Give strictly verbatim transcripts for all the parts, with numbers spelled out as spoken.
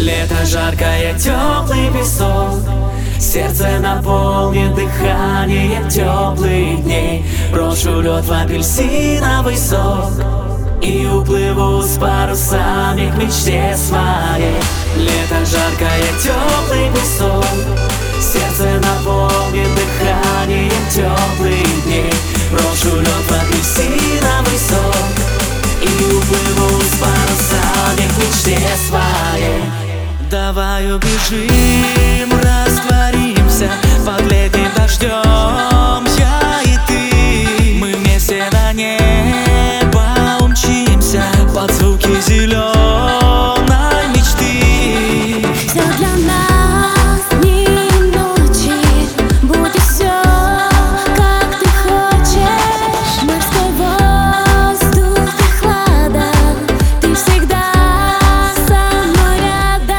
Лето жаркое, теплый песок, сердце наполнит дыханием теплых дней. Брошу лед в апельсиновый сок и уплыву с парусами к мечте своей. Лето жаркое, теплый песок, сердце наполнит дыханием теплых дней. Брошу лед в апельсиновый сок и уплыву с парусами к мечте своей. Давай убежим, растворимся под летним дождем, я и ты. Мы вместе до неба умчимся под звуки зеленой мечты. Все для нас дни и ночи, будет все, как ты хочешь. Морской воздух, прохлада, ты всегда со мной рядом.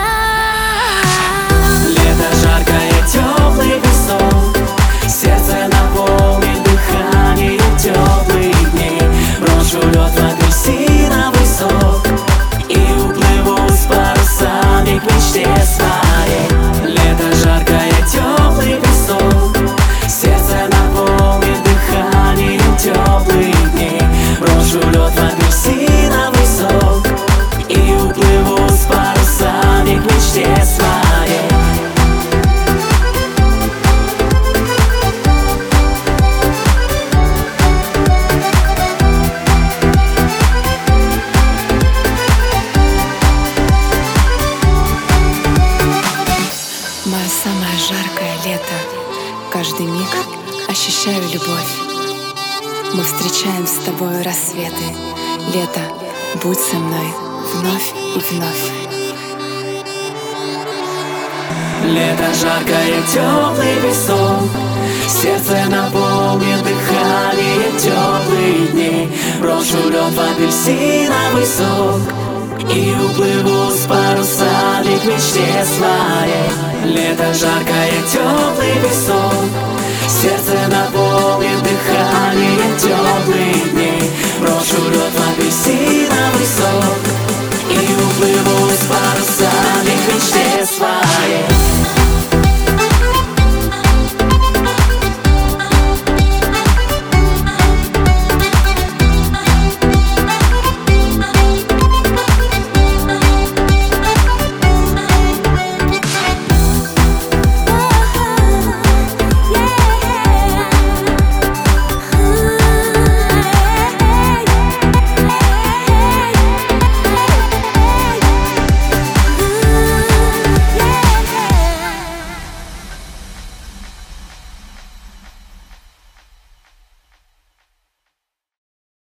Лето жаркое, теплый песок, сердце наполнит дыханием теплых дней. Брошу лед в апельсиновый сок и уплыву с парусами к мечте своей. Лето жаркое, теплый песок, сердце наполнит дыханием теплых дней. Брошу лед в апельсиновый сок и уплыву с парусами к мечте своей. Мое самое жаркое лето. Каждый миг ощущаю любовь. Мы встречаем с тобой рассветы. Лето, будь со мной вновь и вновь. Лето жаркое, теплый песок, сердце наполнит дыханием теплых дней. Брошу лед в апельсиновый сок и уплыву с парусами к мечте своей. Лето жаркое, теплый песок, сердце наполнит дыханием теплых дней. Брошу лед в апельсиновый сок